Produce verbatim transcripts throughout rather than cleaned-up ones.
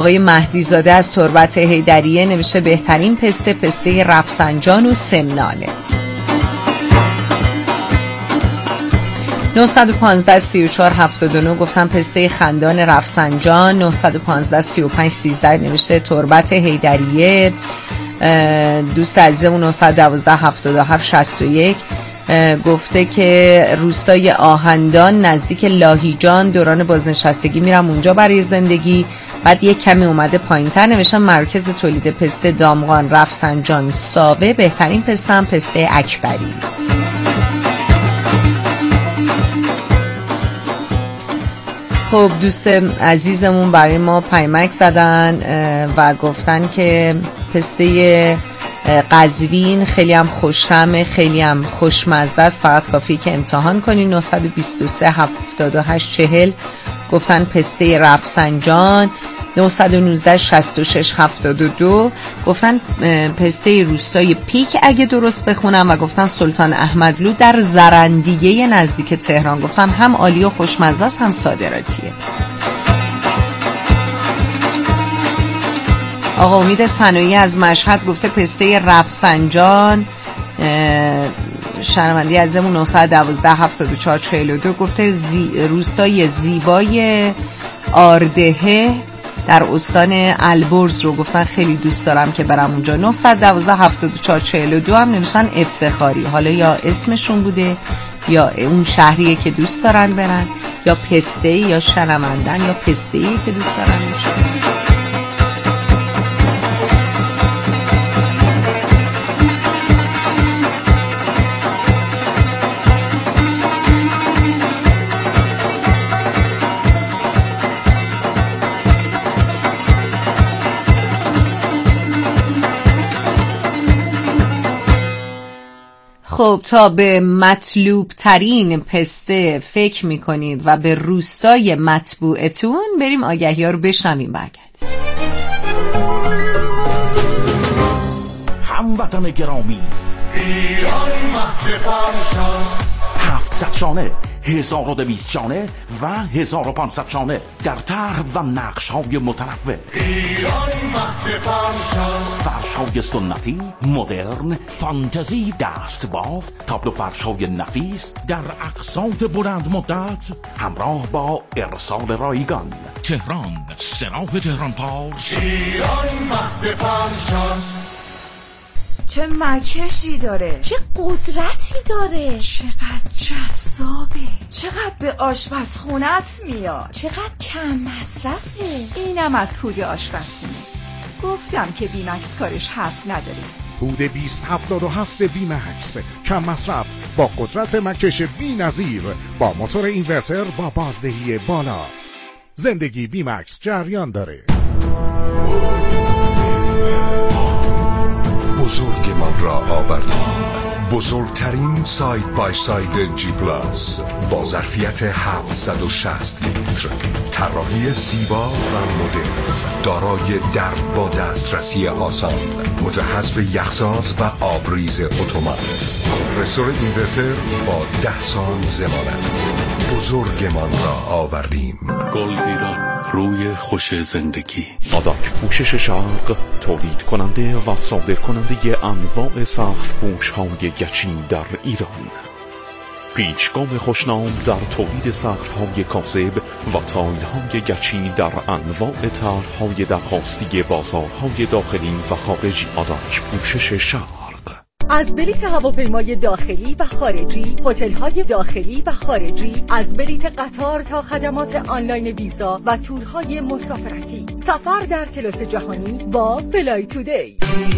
آقای مهدی زاده از تربت حیدریه نوشته بهترین پسته پسته رفسنجان و سمنانه. نه یک پنج سه چهار هفت نه گفتن پسته خندان رفسنجان. نه یک پنج سه پنج یک سه نوشته تربت حیدریه. دوست عزیزمون نه یک دو هفت هفت شصت و یک گفته که روستای آهندان نزدیک لاهیجان دوران بازنشستگی میرم اونجا برای زندگی، بعد یک کمی اومده پایین‌تر نوشتم مرکز تولید پسته دامغان رفسنجان ساوه، بهترین پسته هم پسته اکبری. خب دوست عزیزمون برای ما پیامک زدن و گفتن که پسته قزوین خیلی هم خوش‌طعمه، خیلی هم خوشمزه است، فقط کافیه که امتحان کنین. نه دو سه هفت هشت چهل گفتن پسته رفسنجان. نه یک نه شصت و شش هفتاد و دو گفتن پسته روستای پیک اگه درست بخونم و گفتن سلطان احمدلو در زرندیه نزدیک تهران. گفتن هم عالی و خوشمزه است هم صادراتیه. آقا امید صنوعی از مشهد گفته پسته رفسنجان. شنوندی ازمون نه یک دو هفتاد و چهار چهل و دو گفته زی... روستای زیبای آردهه در استان البرز رو گفتن خیلی دوست دارم که برم اونجا. نه یک دو هفتاد و چهار چهل و دو هم نوشتن افتخاری، حالا یا اسمشون بوده یا اون شهریه که دوست دارن برن یا پسته یا شنوندن یا پسته‌ای که دوست دارن بشن. خب تا به مطلوب ترین پسته فکر میکنید و به روستای مطبوعتون بریم آگهی ها رو بشنویم. برگردیم. هموطن گرامی، ایران مهد فرشاست، هفتصد شانه، هزار و دویست شانه و هزار و پانصد شانه در طرح و نقش های متنوع. ایران مهد فرشاست، فرش های سنتی، مدرن، فانتزی، دست بافت، تابلو فرش های نفیس در اقساط بلند مدت همراه با ارسال رایگان. تهران، سراح تهران پارس. ایران مهد فرشاست. چه مکشی داره، چه قدرتی داره، چقدر جذابه، چقدر به آشپزخونت میاد، چقدر کم مصرفه. اینم از هود آشپزخونه. گفتم که بیمکس کارش حرف نداره. هود بیست هفتاد و هفت بیمکس، کم مصرف با قدرت مکش بی نظیر، با موتور اینورتر با بازدهی بالا. زندگی بیمکس جریان داره. بزرگمان را آوردیم، بزرگترین ساید بای ساید جی پلاس با ظرفیت هفتصد و شصت لیتر، طراحی زیبا و مدرن، دارای درب با دسترسی آسان، مجهز به یخساز و آبریز اتومات، کمپرسور اینورتر با ده سال ضمانت. بزرگمان را آوردیم. گلگیران، روی خوش زندگی. آداک پوشش شرق، تولید کننده و صادر کننده انواع سقف پوش های گچین در ایران. پیچگام خوشنام در تولید سقف های کاذب و تایل های گچین در انواع طرح های درخواستی بازارهای داخلی و خارجی. آداک پوشش شرق. از بلیت هواپیمای داخلی و خارجی، هتل‌های داخلی و خارجی، از بلیت قطار تا خدمات آنلاین ویزا و تورهای مسافرتی، سفر در کلاس جهانی با فلای تودی.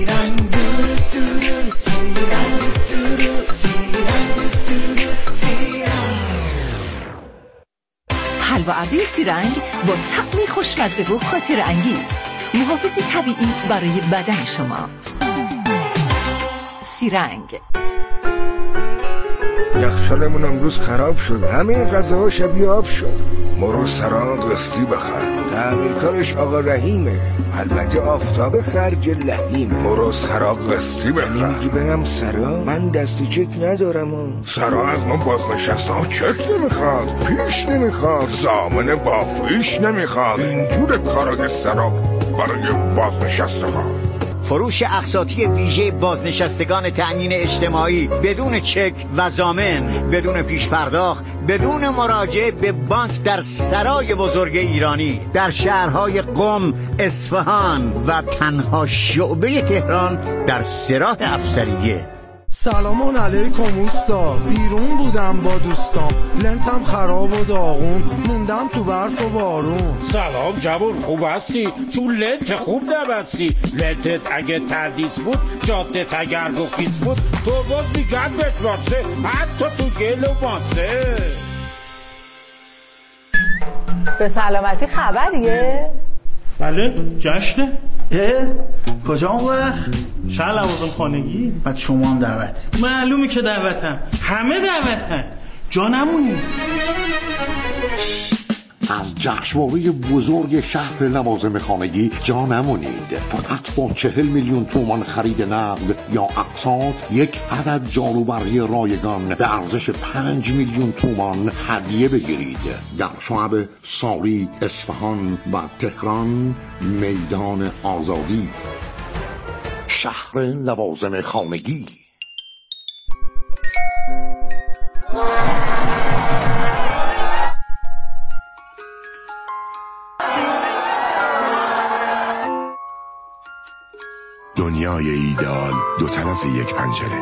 حلوا ابری سیرنگ با طعمی خوشمزه و خاطر انگیز، محافظی طبیعی برای بدن شما. سیرنگ. یخچالمون امروز خراب شد، همه غذاها شبیه آب شد. مرو سراغ قسطی بخر، تعمیرکارش آقا رحیمه، البته آفتاب خرج لحیمه. مرو سراغ قسطی بخر. نمیگی برم سرا؟ من دستی چک ندارم و. سرا از ما بازنشسته ها چک نمیخواد، پیش نمیخواد، ضامن بافیش نمیخواد. اینجور کارا سرا برای بازنشسته ها. فروش اقساطی ویژه بازنشستگان تأمین اجتماعی بدون چک و ضامن، بدون پیش پرداخت، بدون مراجعه به بانک در سرای بزرگ ایرانی در شهرهای قم، اصفهان و تنها شعبه تهران در سراح افسریه. سلامان علیکم اوستا، بیرون بودم با دوستام، لنتم خراب و داغون، موندم تو برف و بارون. سلام جوون، خوب هستی؟ تو لنت خوب نبستی. لنتت اگه تردیس بود، جادت اگر رخیص بود، تو باز میگن بتراسه، حتی تو گل و ماسه. به سلامتی خبریه؟ بله، جشنه. اه؟ کجا اون وقت؟ شهر لوازم خانگی. بعد شما هم دعوت؟ معلومه که دعوتم، همه دعوتن، جا نمونی. از جشنواره بزرگ شهر لوازم خانگی جا نمونید. فقط با چهل میلیون تومان خرید نقد یا اقساط یک عدد جاروبرقی رایگان به ارزش پنج میلیون تومان هدیه بگیرید. در شعب ساری، اصفهان و تهران، میدان آزادی. شهر لوازم خانگی. دنیای ایدئال دو طرف یک پنجره.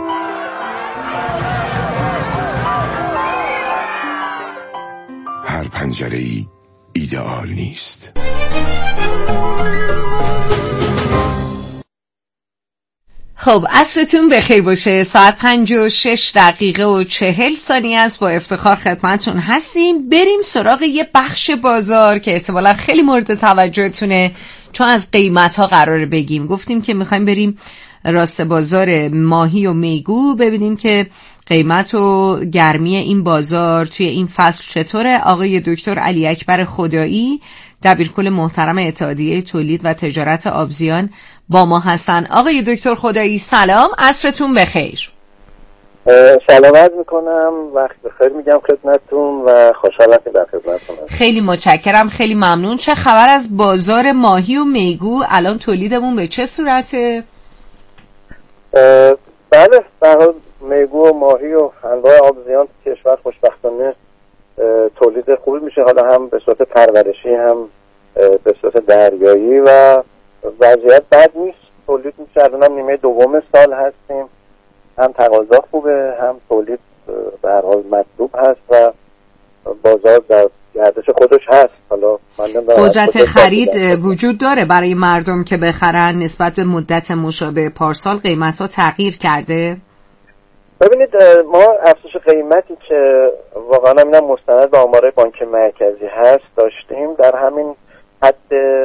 هر پنجره ای ایدئال نیست. خب عصرتون بخیر باشه. ساعت پنج و شش دقیقه و چهل ثانیه است. با افتخار خدمتون هستیم. بریم سراغ یه بخش بازار که احتمالا خیلی مورد توجهتونه، چون از قیمت ها قراره بگیم. گفتیم که میخوایم بریم راست بازار ماهی و میگو ببینیم که قیمت و گرمی این بازار توی این فصل چطوره. آقای دکتر علی اکبر خدایی، دبیرکل محترم اتحادیه تولید و تجارت آبزیان با ما هستن. آقای دکتر خدایی سلام، عصرتون بخیر. سلام عرض میکنم، وقت بخیر میگم خدمتتون و خوشحالم که در خدمتتون هستم. خیلی متشکرم، خیلی ممنون. چه خبر از بازار ماهی و میگو؟ الان تولیدمون به چه صورته؟ بله، در حال میگو و ماهی و انواع آبزیان تو کشور خوشبختانه تولید خوبی میشه، حالا هم به صورت پرورشی هم به صورت دریایی و وضعیت بد نیست. تولید میشه، الان هم نیمه دوم سال هستیم، هم تقاضا خوبه هم تولید به هر حال مطلوب هست و بازار در گردش خودش هست. حالا قدرت خرید وجود داره برای مردم که بخرن. نسبت به مدت مشابه پارسال قیمت ها تغییر کرده؟ ببینید، ما افزایش قیمتی که واقعا همین مستند به آمارهای بانک مرکزی هست داشتیم، در همین حد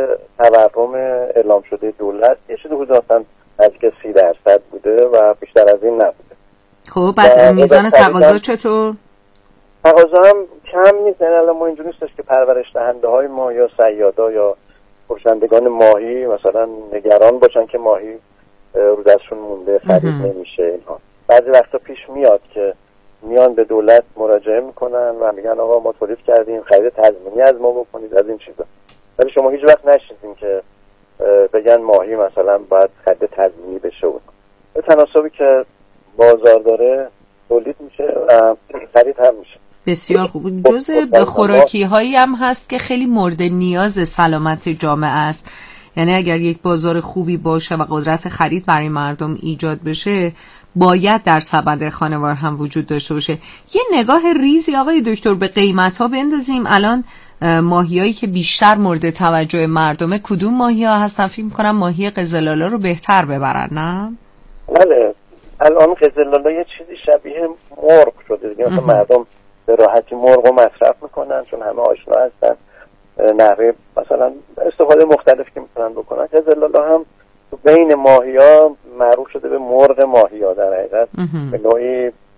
تورم اعلام شده دولت یه چیزی حدود نزدیک سی درصد بوده و بیشتر از این نبوده. خب بعد میزان تقاضا چطور؟ تقاضا هم کم نیست. یعنی الان ما اینجوری نیستش که پرورش دهنده های ما یا صیادا یا فروشندگان ماهی مثلا نگران باشن که ماهی رو دستشون مونده خرید نمیشه. اینها بعضی وقتا پیش میاد که میان به دولت مراجعه میکنن و میگن آقا ما تولید کردیم، خرید تضمینی از ما بکنید، از این چیزا. ولی شما هیچ وقت نشنیدین که بگن ماهی مثلا باید خرید تضمینی بشه. به تناسبی که بازار داره تولید میشه و خرید هم میشه. بسیار خوب. جزء خوراکی هایی هم هست که خیلی مورد نیاز سلامت جامعه است. یعنی اگر یک بازار خوبی باشه و قدرت خرید برای مردم ایجاد بشه، باید در سبد خانوار هم وجود داشته باشه. یه نگاه ریزی آقای دکتر به قیمت ها بندازیم. الان ماهیایی که بیشتر مورد توجه مردمه کدوم ماهی ها هستن؟ فکر می‌کنم ماهی قزلالا رو بهتر ببرن، نه؟ بله، الان قزلالا یه چیزی شبیه مرغ شده دیگه. مثلا مردم به راحتی مرغ رو مصرف میکنن چون همه آشنا هستن نحوه مثلا استفاده مختلفی که میتونن بکنن. قزلالا هم تو بین ماهی ها معروف شده به مرغ ماهی ها، در حقیقت به نوعی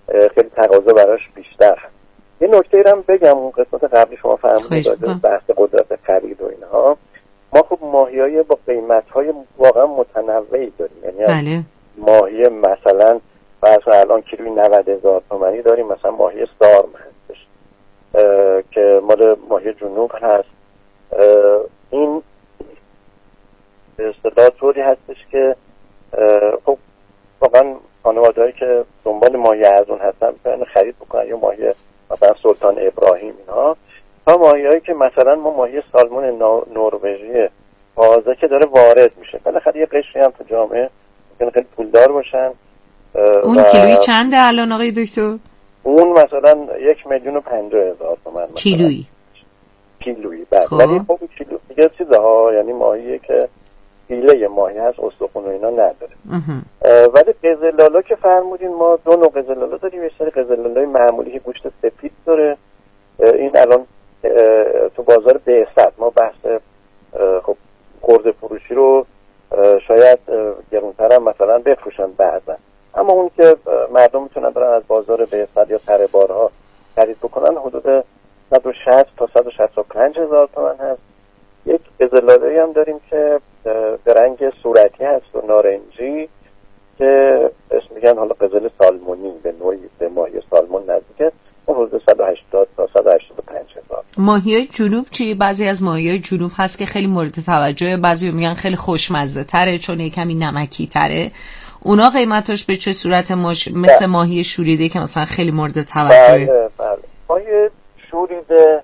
خیلی تقاضا براش بیشتر هست. یه نکته هم بگم، اون قسمت قبلی شما فرمودید بحث قدرت خرید و اینها، ما خب ماهیای با قیمت‌های واقعا متنوعی داریم. یعنی بله. ماهی مثلا فرض الان کیلویی نود هزار تومانی داریم، مثلا ماهی سارم هستش که مال ماهی جنوب هست. این به اصطلاح طوری هستش که خب واقعا خانواده‌هایی که دنبال ماهی ارزون هستن میتونن خرید بکنن، یا ماهی مثلا سلطان ابراهیم اینها، تا ماهیایی که مثلا ما ماهی سالمون نروژی تازه که داره وارد میشه، بالاخره یه قشری هم تو جامعه ممکنه خیلی پولدار باشن. اون کیلویی چنده الان آقای دکتر؟ اون مثلا یک میلیون و پنجاه هزار تومان کیلویی. کیلویی بعد خب. ولی خب کیلو دیگه چیزها، یعنی ماهیه که فیله ماهی هست، استخون و اینا نداره. ولی قزلالا که فرمودین، ما دو نوع قزلالا داریم. یه سری قزلالای معمولی که گوشت سفید داره، این الان تو بازار بعثت ما بحث خب خرده فروشی رو شاید گرونتر هم مثلا بفروشن بعضا، اما اون که مردم میتونن برن از بازار بعثت یا تره بارها خرید بکنن حدود صد و شصت تا صد و شصت و پنج هزار تومان هست. یک قزلالایی هم داریم که به رنگ صورتی هست و نارنجی که اسم میگن حالا قزل سالمونی، به نوعی به ماهی سالمون نزدیکه، اون حدود صد و هشتاد تا صد و هشتاد و پنج هزار. ماهیای جنوب چی؟ بعضی از ماهیای جنوب هست که خیلی مورد توجه، بعضی میگن خیلی خوشمزه تره چون یکمی نمکی تره. اونا قیمتش به چه صورت؟ ماش... مثل ماهی شوریده که مثلا خیلی مورد توجه. بله بله. ماهی شوریده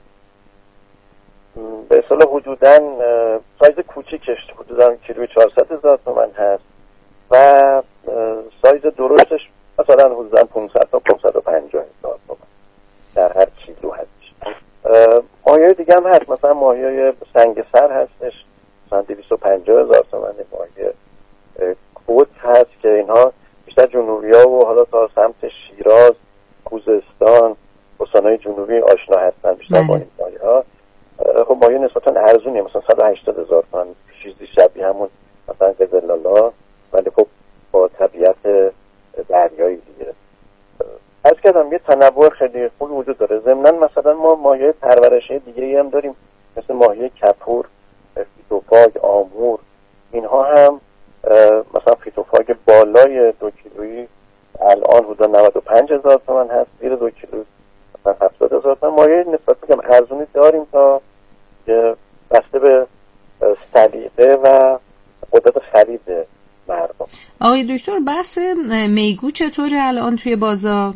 به اصطلاح حدوداً سایز کوچیکش حدوداً کیلویی چهارصد هزار تومان هست و سایز درشتش مثلا حدوداً پانصد تا پانصد و پنجاه هزار تومان در هر کیلو هستش. ماهیای دیگه هم هست، مثلا ماهیای سنگ سر هستش مثلا دویست و پنجاه هزار تومان. ماهی کوت هست که اینها بیشتر جنوبی‌ها و حالا تا سمت شیراز، خوزستان، استان‌های جنوبی آشنا هستن بیشتر با این ماهی‌ها. خب ماهی نسبتاً ارزونیه، مثلا صد و هشتاد هزار تومان، چیزی شبیه همون مثلا قزلالا، ولی خب با طبیعت دریایی دیگه. از کردم یه تنوع خیلی خوبی وجود داره. ضمناً مثلا ما ماهی پرورشی دیگه‌ای هم داریم مثل ماهی کپور، فیتوفاگ، آمور. اینها هم مثلا فیتوفاگ بالای دو کیلویی الان حدود نود و پنج هزار تومان هست، زیر دو کیلو مثلا هفتاد هزار تومان. ماهی نسبت بگم ارزونی داریم تا بسته به سلیقه و قدرت خرید مردم. آقای دکتر بحث میگو چطوره الان توی بازار؟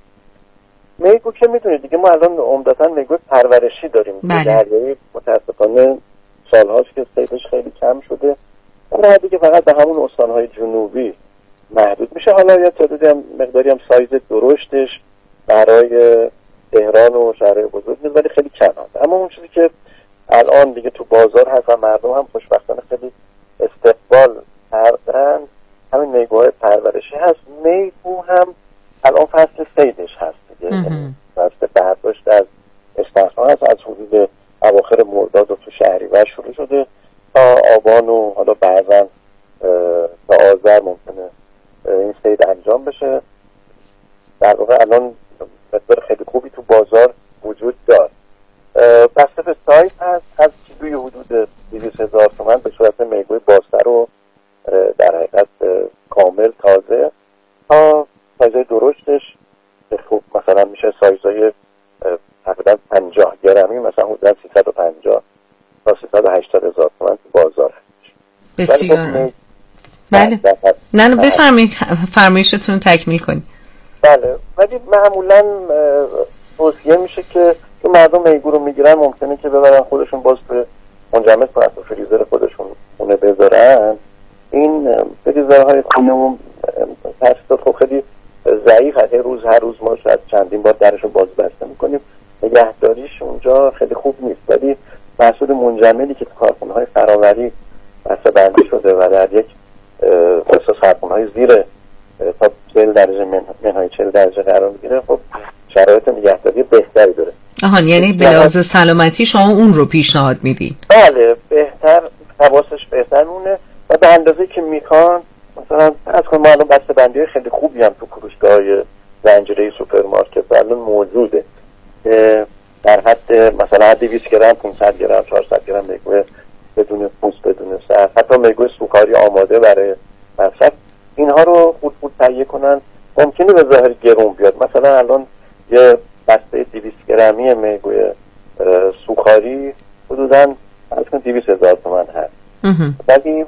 میگو که میدونید دیگه ما الان عمدتاً میگو پرورشی داریم. بله. دریایی متاسفانه سالهاست که صیدش خیلی کم شده، در حدی که فقط به همون استانهای جنوبی محدود میشه. حالا یا تعدادی هم مقداری هم سایز درشتش برای تهران و شهرهای بزرگ نیست، ولی خیلی کم هست. اما اون چیزی که الان دیگه تو بازار هست و مردم هم خوشبختانه خیلی استقبال کردن همین میگوهای پرورشی هست. میگو هم الان فصل صیدش هست دیگه، فصل برداشت از استخرها هست، از حدود اواخر مرداد و تو شهریور شروع شده تا آبان و حالا بعضا تا آذر ممکنه این صید انجام بشه. در واقع الان مقدار خیلی خوبی تو بازار وجود داره. بسته به سایز هست، از کیلوی حدود دویست هزار تومان به صورت میگوی باسته رو در حقیقت کامل تازه تا سایزهای درشتش خوب مثلا میشه سایزهای تقریبا پنجاه گرمی، مثلا حدود سیصد و پنجاه تا سیصد و هشتاد هزار تومان تو بازار هست. بسیار بله. نه نه بفرمایید، فرمایشتون تکمیل کنید. بله، ولی معمولا توصیه میشه که تو مردم میگو رو میگیرن ممکنه که ببرن خودشون باز به منجمد کنن تو فریزر خودشون خونه بذارن. این فریزرهای خونه و تاسیسات خب خیلی ضعیف هست، روز هر روز ما شاید چندین بار درشو باز بسته میکنیم، نگهداریش اونجا خیلی خوب نیست. ولی محصول منجمدی که تو کارخونه های فراوری بسته بندی شده و در یک اساس کارخونه های زیر تا چهل درجه منهای چهل درجه قرار میگیره، خب شرایط نگهداری بهتری داره. آهان، یعنی به لحاظ سلامتی شما اون رو پیشنهاد میدی؟ بله، بهتر، حواسش بهتر مونه و به اندازه که میخوان. مثلا از کنم ما الان بسته بندی های خیلی خوبی هم تو فروشگاه‌های زنجیره سوپرمارکت الان موجوده. در حد مثلا دویست گرم، پانصد گرم، چهارصد گرم میگوی بدون پوست، بدون سر، حتی میگوی سوکاری آماده برای مصرف، اینها رو خود خود تهیه کنن. ممکنه به ظاهر گرون بیاد، مثلا الان یه بسته دویست گرمی میگوی سوکاری حدوداً از کن دویست هزار تومان هست، ولی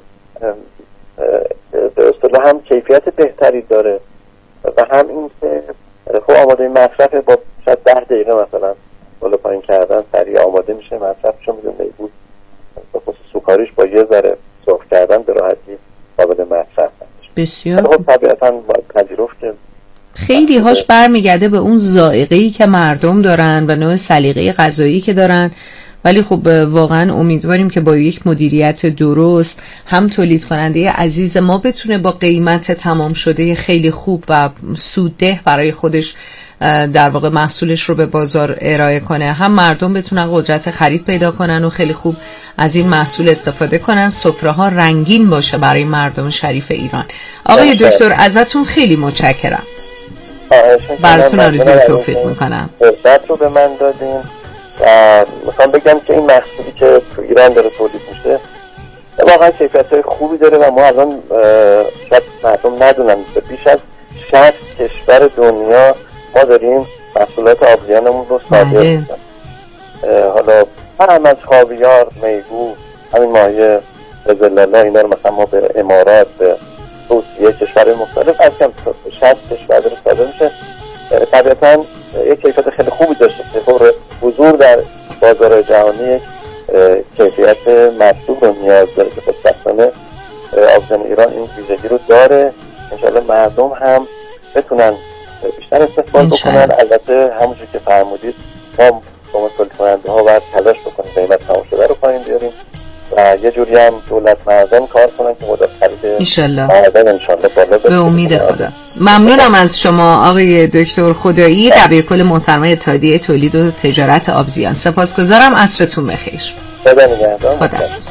به اصطلاح هم کیفیت بهتری داره و هم این که خب آماده مصرف با شاید ده دقیقه مثلا بالا پایین کردن سریع آماده میشه مصرفش. میدونه بود به خصوص سوکاریش با یه ذره سرخ کردن به راحتی قابل مصرف. بسیار خب طبیعتاً باید پذیرفت که خیلی هاش برمیگرده به اون ذائقه‌ای که مردم دارن و نوع سلیقه غذایی که دارن، ولی خب واقعا امیدواریم که با یک مدیریت درست هم تولید کننده عزیز ما بتونه با قیمت تمام شده خیلی خوب و سودده برای خودش در واقع محصولش رو به بازار ارائه کنه، هم مردم بتونن قدرت خرید پیدا کنن و خیلی خوب از این محصول استفاده کنن، سفره ها رنگین باشه برای مردم شریف ایران. آقای دکتر ازتون خیلی متشکرم، براتون آرزوی توفیق میکنم. فرصت رو به من دادین و میخوام بگم که این محصولی که تو ایران داره تولید میشه واقعا کیفیت‌های خوبی داره و ما الان شاید مردم ندونن بیش از شصت کشور دنیا ما داریم محصولات آبزیانمون رو صادر می‌کنیم. حالا هم از خاویار، میگو، همین ماهی قزل‌آلا، اینا رو مثلا ما به امارات، به روسیه، کشورهای مختلف از کم شصت کشور داره صادر میشه. طبیعتاً یک کیفیت خیلی خوبی داشته که خب حضور در بازار جهانی کیفیت مطلوب رو نیاز داره که خوشبختانه آبزیان ایران این ویژگی رو داره. انشاءالله مردم هم بتونن بیشتر استفاده بکنن. البته همونجور که فرمودید ما با تولید کننده ها باید تلاش بکنیم قیمت تمام شده رو پایین بیاریم و یه جوری هم دولت مردم کار کنن که مدت خرید انشالله مردم انشالله بالا به امید خدا. ممنونم از شما آقای دکتر خدایی، دبیرکل محترمه اتحادیه تولید و تجارت آبزیان. سپاسگزارم، عصرتون بخیر. خدا نگهدار. خدا حافظ.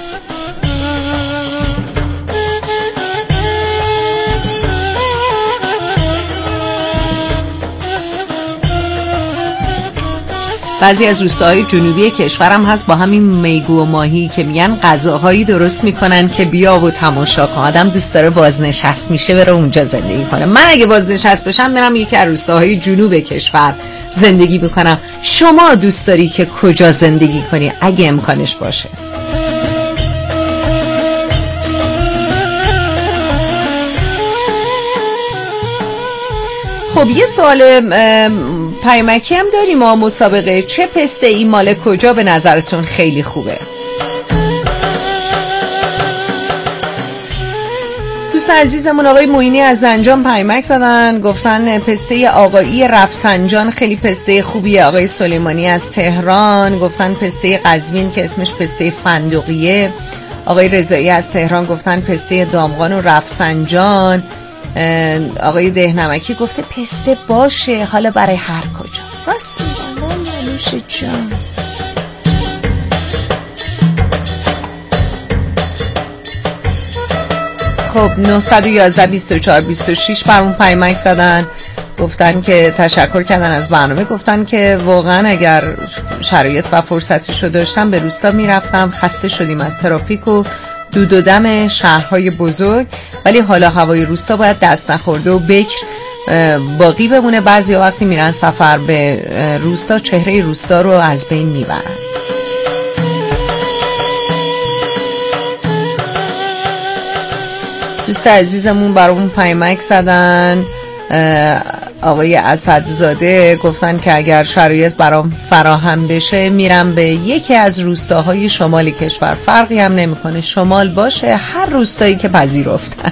بعضی از روستاهای جنوبی کشورم هست با همین میگو و ماهی که میگن غذاهایی درست میکنن که بیا و تماشا کن. آدم دوست داره بازنشست میشه بره اونجا زندگی کنه. من اگه بازنشست بشم میرم یکی از روستاهای جنوب کشور زندگی میکنم. شما دوست داری که کجا زندگی کنی اگه امکانش باشه؟ خب یه سوال پیامکی هم داریم. ما مسابقه چه پسته ای مال کجا به نظرتون خیلی خوبه؟ دوست عزیزمون آقای معینی از زنجان پیامک زدن، گفتن پسته آقایی رفسنجان خیلی پسته خوبیه. آقای سلیمانی از تهران گفتن پسته قزوین که اسمش پسته فندقیه. آقای رضایی از تهران گفتن پسته دامغان و رفسنجان. آقای دهنمکی گفته پسته باشه حالا برای هر کجا. راست میگن نوش جان. خب نه یک یک بیست و چهار بیست و شش برامون پیامک زدن، گفتن که تشکر کردن از برنامه، گفتن که واقعا اگر شرایط و فرصتشو داشتم به روستا میرفتم، خسته شدیم از ترافیک و دود و دم شهرهای بزرگ، ولی حالا هوای روستا باید دست نخورده و بکر باقی بمونه. بعضی وقتی میرن سفر به روستا چهره روستا رو از بین میبرن. دوست عزیزمون برامون پیامک زدن، آقای اسدزاده گفتن که اگر شرایط برام فراهم بشه میرم به یکی از روستاهای شمال کشور، فرقی هم نمیکنه شمال باشه هر روستایی که پذیرفتن.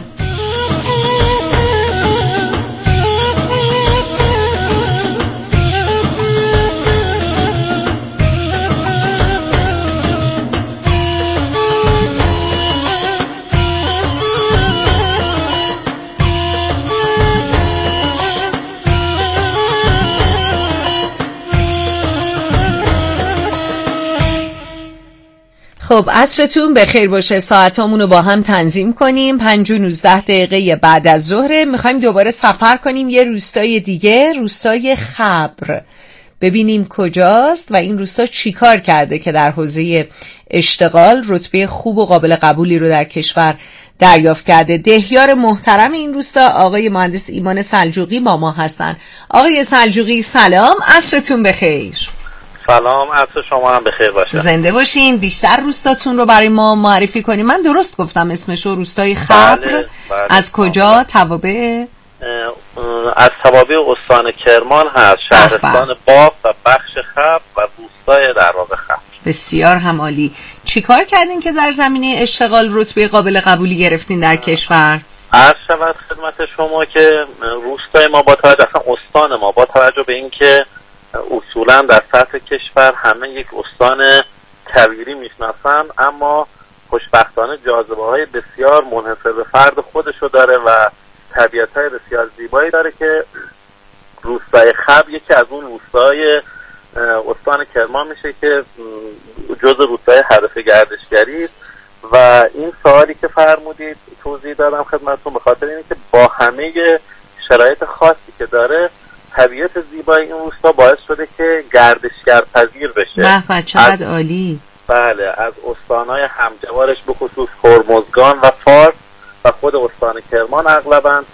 خب عصرتون بخیر باشه. ساعتامون رو با هم تنظیم کنیم. پنج و نوزده دقیقه بعد از ظهر میخوایم دوباره سفر کنیم یه روستای دیگه، روستای خبر، ببینیم کجاست و این روستا چی کار کرده که در حوزه اشتغال رتبه خوب و قابل قبولی رو در کشور دریافت کرده. دهیار محترم این روستا آقای مهندس ایمان سلجوقی با ما هستن. آقای سلجوقی سلام، عصرتون بخیر. سلام، عصر شما هم بخیر باشه. زنده باشین. بیشتر روستاتون رو برای ما معرفی کنیم. من درست گفتم اسمشو؟ روستای خبر. بله، بله. از کجا؟ توابع؟ از توابع استان کرمان هست، شهرستان باف و بخش خبر و روستای در واقع خبر. بسیار هم عالی. چی کار کردین که در زمینه اشتغال رتبه قابل قبولی گرفتین در کشور؟ عرض شود خدمت شما که روستای ما با توجه، اصلا استان ما با توجه به اینکه اصولا در سطح کشور همه یک استان کویری میشناسن، اما خوشبختانه جاذبه های بسیار منحصر به فرد خودشو داره و طبیعت های بسیار زیبایی داره که روستای خبر یکی از اون روستای استان کرمان میشه که جز روستای هدف گردشگری است. و این سوالی که فرمودید توضیح دادم خدمتتون به خاطر اینه که با همه شرایط خاصی که داره طبیعت زیبای این روستا باعث شده که گردشگر پذیر بشه. به چقدر عالی. بله، از استانهای همجوارش به خصوص هرمزگان و فارس و خود استان کرمان اغلبا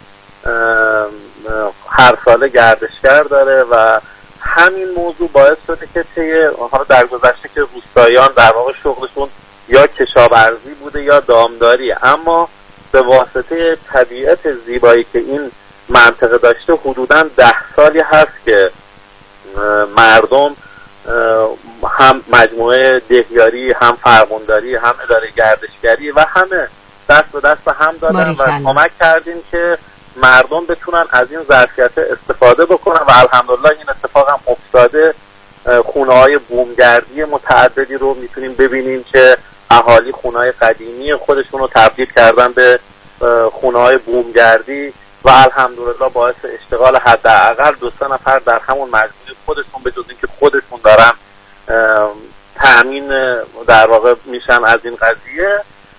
هر ساله گردشگر داره و همین موضوع باعث شده که طی حالا در گذشته که روستاییان در واقع شغلشون یا کشاورزی بوده یا دامداری، اما به واسطه طبیعت زیبایی که این منطقه داشته حدوداً ده سالی هست که مردم هم مجموعه دهیاری، هم فرمانداری، هم اداره گردشگری و همه دست به دست هم دادن و کمک کردیم که مردم بتونن از این ظرفیت استفاده بکنن و الحمدلله این اتفاق هم افتاده. خونه های بومگردی متعددی رو میتونیم ببینیم که اهالی خونه های قدیمی خودشون رو تبدیل کردن به خونه های بومگردی و الحمدلله باعث اشتغال حداقل دو سه نفر در همون مجموعه خودشون به جز اینکه خودشون دارن تأمین در واقع میشن از این قضیه،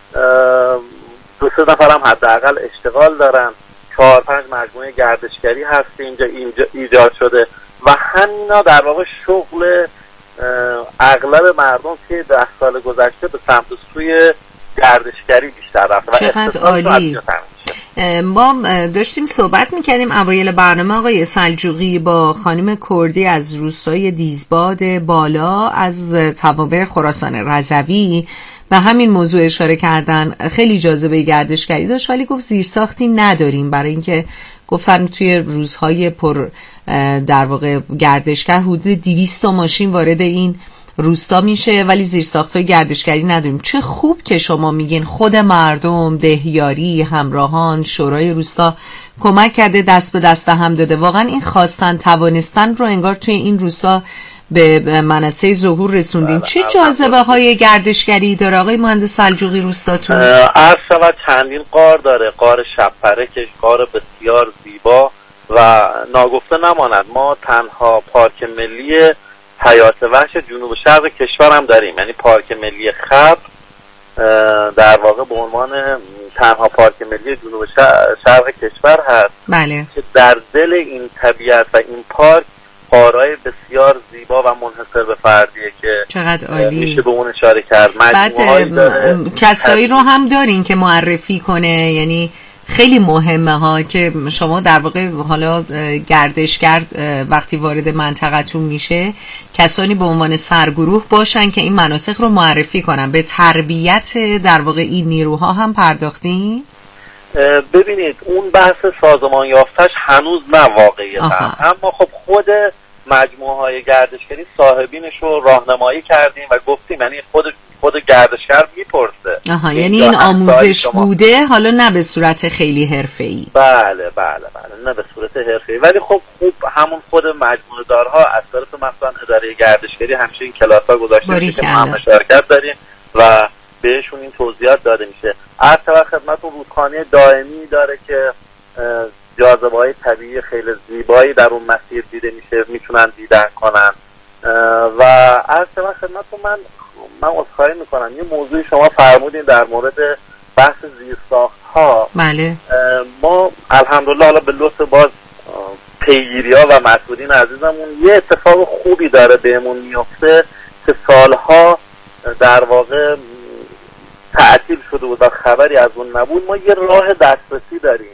دو سه نفر هم حداقل اشتغال دارن. چهار پنج مجموعه گردشگری هست اینجا اینجا ایجاد شده و همینا در واقع شغل اغلب مردم که ده سال گذشته به سمت سوی گردشگری بیشتر رفت. چقدر عالی. ما داشتیم صحبت میکردیم اوایل برنامه آقای سلجوقی با خانم کردی از روستای دیزباد بالا از توابع خراسان رضوی و همین موضوع اشاره کردن. خیلی جاذبه گردشگری داشت ولی گفت زیرساختی نداریم، برای اینکه گفتن توی روزهای پر در واقع گردشگر حدود دویست ماشین وارد این روستا میشه ولی زیرساخت‌های گردشگری نداریم. چه خوب که شما میگین خود مردم، دهیاری، همراهان، شورای روستا کمک کرده، دست به دست هم داده. واقعا این خواستن توانستن رو انگار توی این روستا به منصه ظهور رسوندین. چه جاذبه های گردشگری داره آقای مهندس سلجوقی روستاتون؟ عرض شود چندین غار داره. غار شبپره که غار بسیار زیبا و ناگفته نماند ما تنها پارک ملی حیات وحش جنوب شرق کشور هم داریم، یعنی پارک ملی خبر در واقع به عنوان تنها پارک ملی جنوب شرق کشور هست. بله. که در دل این طبیعت و این پارک غارهای بسیار زیبا و منحصر به فردیه که چقدر عالی میشه به اون اشاره کرد. بعد کسایی رو هم دارین که معرفی کنه، یعنی خیلی مهمه ها که شما در واقع حالا گردشگر وقتی وارد منطقتون میشه کسانی به عنوان سرگروه باشن که این مناطق رو معرفی کنن. به تربیت در واقع این نیروها هم پرداختین؟ ببینید اون بحث سازمان یافتش هنوز نه واقعیتاً، اما خب خود مجموعه های گردشگری صاحبینش رو راهنمایی کردیم و گفتیم، یعنی خود خود گردشگر میپرسه. آها، یعنی این آموزش بوده، حالا نه به صورت خیلی حرفه‌ای. بله بله بله نه به صورت حرفه‌ای، ولی خب خوب همون خود مجموعه دارها از طرف مثلا اداره گردشگری همیشه این کلاس‌ها گذاشته که ما هم شرکت داریم و بهشون این توضیحات داده میشه. از طرف خدمتتون رودخانه دائمی داره که جاذبه‌های طبیعی خیلی زیبایی در اون مسیر دیده میشه، میتونن دیدن کنن. و از طرف خدمتتون من من عذرخواهی میکنم یه موضوعی شما فرمودین در مورد بحث زیرساخت ها. بله. ما الحمدلله حالا به لطف باز پیگیری ها و مسئولین عزیزمون یه اتفاق خوبی داره بهمون میفته که سالها در واقع تعطیل شده بود و خبری از اون نبود. ما یه راه دسترسی داریم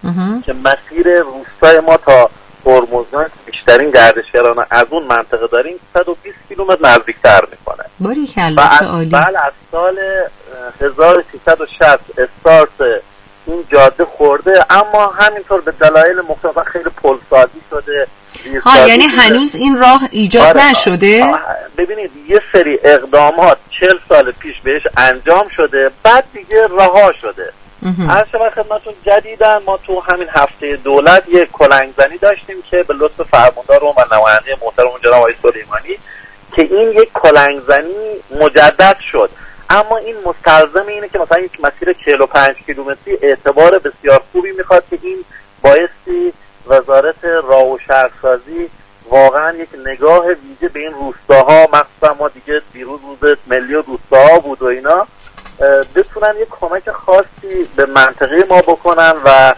که مسیر روستای ما تا هرمزگان بیشترین گردشگران از اون منطقه داریم صد و بیست کیلومتر نزدیکتر میکنه. باریکلا چه عالی. بله از سال هزار و سیصد و شصت استارت این جاده خورده، اما همینطور به دلایل مختلف خیلی پلسازی شده. ها یعنی هنوز این راه ایجاد آره نشده؟ ببینید یه سری اقدامات چهل سال پیش بهش انجام شده، بعد دیگه رها شده. هر شما خدمتون جدیدن ما تو همین هفته دولت یک کلنگزنی داشتیم که به لطف فرماندار و نماینده محترم جناب آقای سلیمانی که این یک کلنگزنی مجدد شد، اما این مستلزم اینه که مثلا یک مسیر چهل و پنج کیلومتری اعتبار بسیار خوبی میخواد که این بایستی وزارت راه و شهرسازی واقعا یک نگاه ویژه به این روستاها، مخصوصا ما دیگه دیروز روز ملی و روستاها بود و اینا، بتونن یک کمک خاصی به منطقه ما بکنن و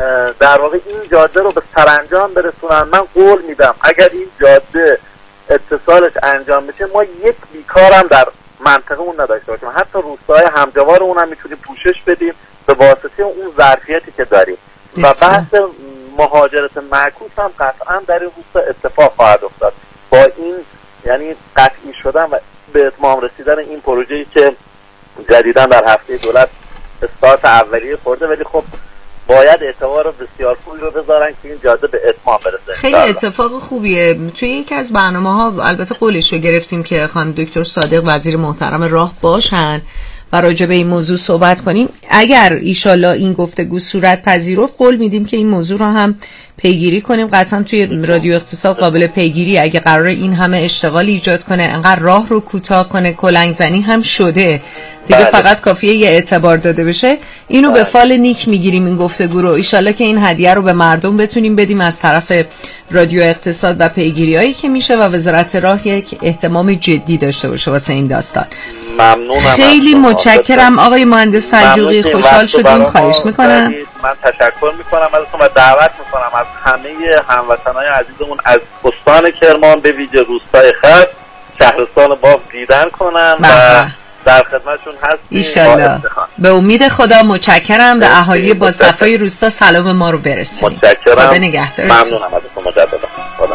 در واقع این جاده رو به سرانجام برسونن. من قول میدم اگر این جاده اتصالش انجام بشه ما یک بیکار هم در منطقه اون نداشته باشیم، حتی روستاهای همجوار اون هم میتونیم پوشش بدیم به واسطه اون ظرفیتی که داریم و بحث مهاجرت معکوس هم قطعا در این روستا اتفاق خواهد افتاد با این یعنی قطعی شدن و به اتمام رسیدن این پروژه‌ای که جدیداً در هفته دولت استارت اولیه خورده، ولی خب باید اعتبار بسیار خوبی رو بذارن که این جاده به اتمام برسه. خیلی اتفاق خوبیه. توی یکی از برنامه‌ها البته قولش رو گرفتیم که خانم دکتر صادق وزیر محترم راه باشن و راجع به این موضوع صحبت کنیم. اگر ایشالله این گفتگو صورت پذیرفت قول میدیم که این موضوع رو هم پیگیری کنیم. قطعا توی رادیو اقتصاد قابل پیگیری اگه قراره این همه اشتغال ایجاد کنه، انقدر راه رو کوتاه کنه، کلنگزنی هم شده دیگه، بله. فقط کافیه یه اعتبار داده بشه. اینو بله. به فال نیک میگیریم این گفتگو رو. ایشالله که این هدیه رو به مردم بتونیم بدیم از طرف رادیو اقتصاد و پیگیریایی که میشه و وزارت راه یک اهتمام جدی داشته باشه واسه این داستان. ممنونم. خیلی متشکرم آقای مهندس سلجوقی، خوشحال شدیم. خواهش میکنم. من تشکر میکنم ازتون و دعوت میکنم از همه هموطنای عزیزمون از استان کرمان به ویژه روستای خرد شهرستان باف دیدن کنن و در خدمتشون هستیم ایشالله. به امید خدا متشکرم. به اهالی با صفای روستا سلام ما رو برسونید. متشکرم. خدا نگهدارتون. ممنونم ازتون مجددا. خدا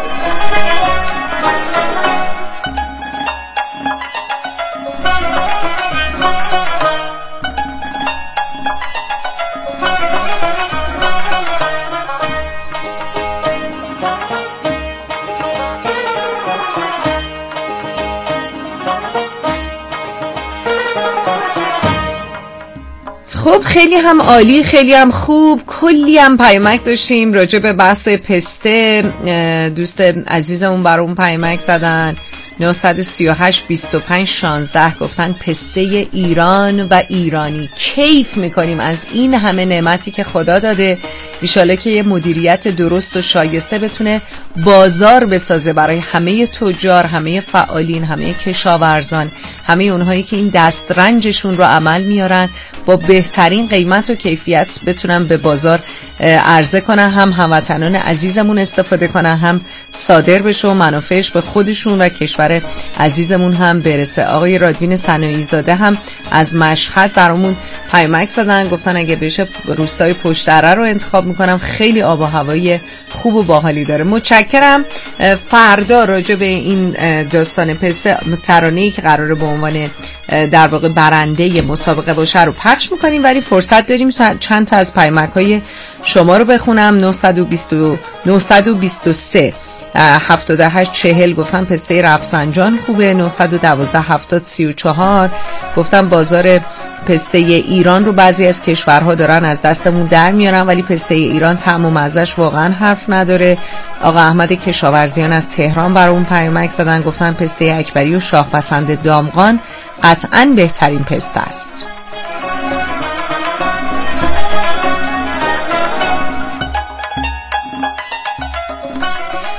خب خیلی هم عالی، خیلی هم خوب، کلی هم پیامک داشتیم راجع به بحث پسته. دوست عزیزمون برامون پیامک زدن نه سه هشت بیست و پنج شانزده، گفتن پسته ایران و ایرانی. کیف میکنیم از این همه نعمتی که خدا داده. انشالله که یه مدیریت درست و شایسته بتونه بازار بسازه برای همه تجار، همه فعالین، همه کشاورزان، همه اونهایی که این دسترنجشون رو عمل میارن با بهترین قیمت و کیفیت بتونن به بازار عرضه کنن، هم هموطنان عزیزمون استفاده کنن، هم صادر بشه و منافعش به خودشون و کشور عزیزمون هم برسه. آقای رادوین صنایعی زاده هم از مشهد برامون پیامک زدن، گفتن اگه بشه روستای پشتره رو انتخاب میکنم، خیلی آب و هوایی خوب و باحالی داره. متشکرم. فردا راجع به این داستان پسته ترانه‌ای که قراره به عنوان در واقع برنده مسابقه باشه رو پخش میکنیم، ولی فرصت داریم چند تا از پیامک‌های شما رو بخونم. نه دو سه هفتاد و هشت چهل گفتم پسته رفسنجان خوبه. نه یک دو هفتاد سی و چهار گفتم بازار پسته ایران رو بعضی از کشورها دارن از دستمون در میارن، ولی پسته ایران طعم و مزه‌اش واقعا حرف نداره. آقا احمد کشاورزیان از تهران برامون پیامک زدن، گفتن پسته اکبری و شاه پسند دامغان قطعاً بهترین پسته است.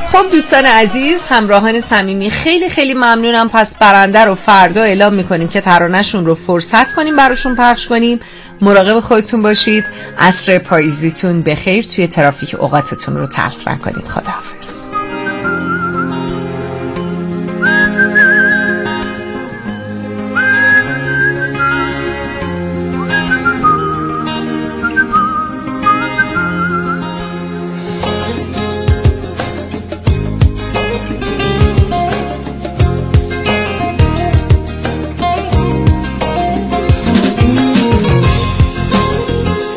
خب دوستان عزیز، همراهان صمیمی، خیلی خیلی ممنونم. پس برنده رو فردا اعلام میکنیم که ترانه‌شون رو فرصت کنیم براشون پخش کنیم. مراقب خودتون باشید. عصر پاییزیتون بخیر. توی ترافیک اوقاتتون رو تلخ نکنید. خداحافظ.